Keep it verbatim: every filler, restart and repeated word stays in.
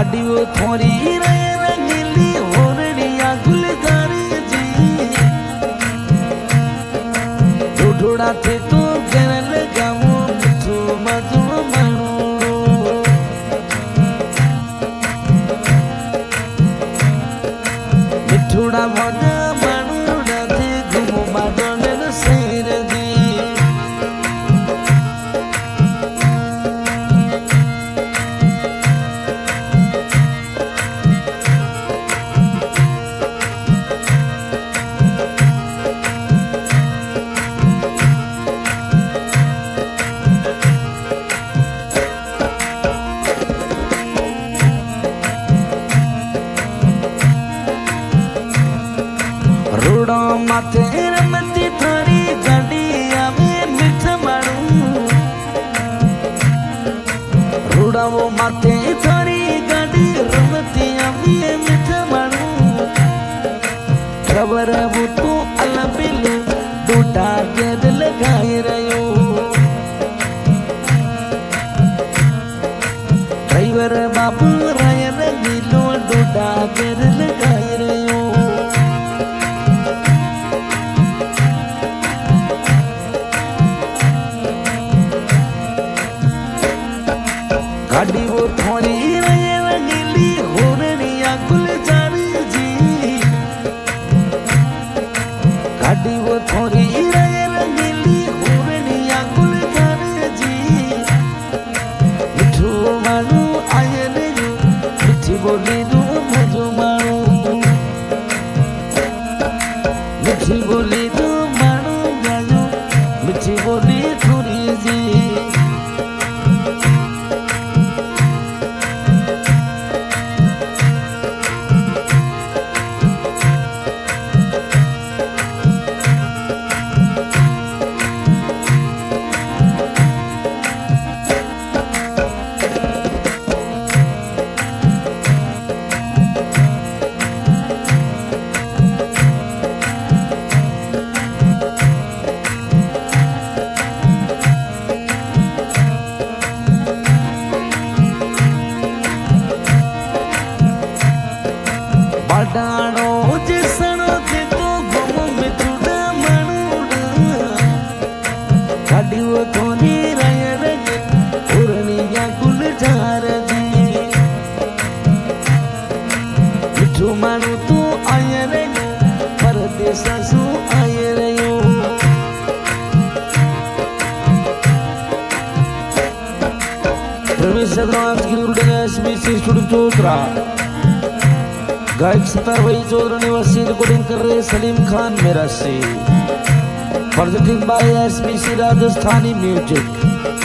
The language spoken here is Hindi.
गाड़ी वो थोड़ी रे रंगीली होरड़िया गुलजार जी ढोढोड़ा थे तो गरल गावो मिठो मधु मणूड़ो मिठोड़ा मधु मणूड़ा थे घुमो बादल शेर जी रोड़ा माथे रमती थारी गाड़िया में मिठ मारू रोड़ा वो माथे थारी गाड़ी रमतिया में मिठ मारू खबर वो तो अलबिलो डोटा गेर लगाए रयो ड्राइवर बाबू राय रंगीलो डोटा गेर लगाए रयो गाड़ी वो थोड़ी रे रंगीली होरड़िया गुलजार जी गाड़ी वो थोड़ी रे रंगीली होरड़िया गुलजार जी मिठो मानू आये रे मिठी बोली दो मधु मानू मिठी बोली दो मानू गायो मिठी बोली थोड़ी जी बाडाणो जिसणो थे तो गम में चुड़ा मणूड़ा गाड़ी वो थोड़ी राय रंगे उड़निया गुलजार जी मिठो मानू तो आये रयो परदेसा सु आये रयो प्रवेश सदराज की उड़ने एसबीसी स्टूडियो चौथरा गायक सतार भाई चौधरी निवासी रिकॉर्डिंग कर रहे सलीम खान मेरा से projecting by SBC Rajasthani music.